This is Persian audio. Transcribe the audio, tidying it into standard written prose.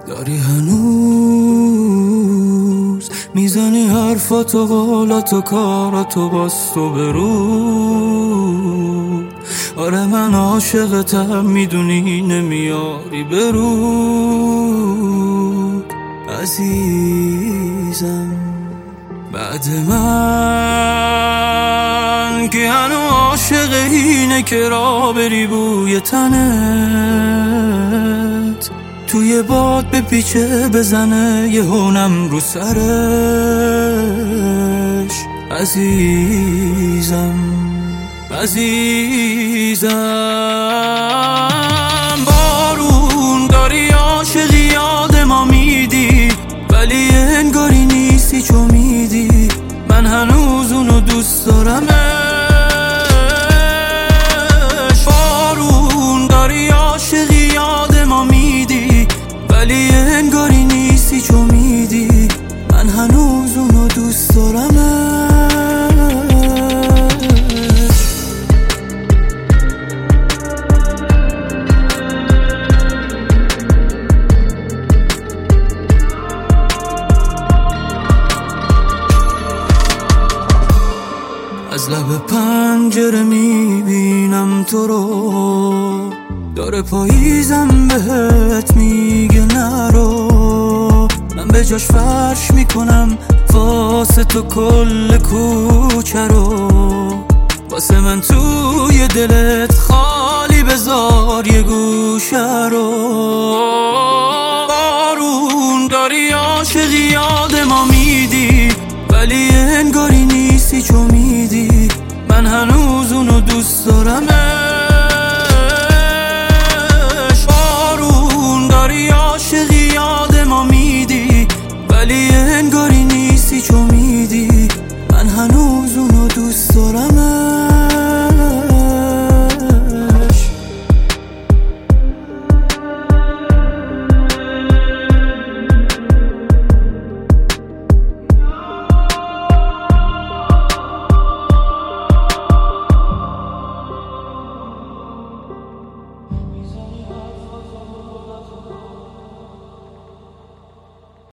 داری هنوز میزنی حرفات و قولات و کارات و باز تو برو. آره من عاشقتم میدونی نمیاری برو عزیزم. بعد من که هنو عاشق اینه که را بری بوی تنت توی باد به پیچه بزنه یه هونم رو سرش عزیزم عزیزم. بارون داری عاشقی یاد ما میدی ولی انگاری نیستی چو میدی. من هنوز اونو دوست دارمش. بارون داری عاشقی یاد ما میدی ولی انگاری نیستی چو میدی. من هنوز اونو دوست دارمش. از لب پنجره میبینم تو رو، داره پاییزم بهت میگه نرو. من به جاش فرش میکنم واسه تو کل کوچه رو. واسه من توی دلت خالی بذار یه گوشه رو. بارون داری عاشقی یاد ما میدی ولی انگاری نیستی چو میدی. من هنوز اونو دوست دارمش. بارون داری عاشقی یاد ما میدی ولی انگاری نیستی چو میدی. من هنوز اونو دوست دارمش.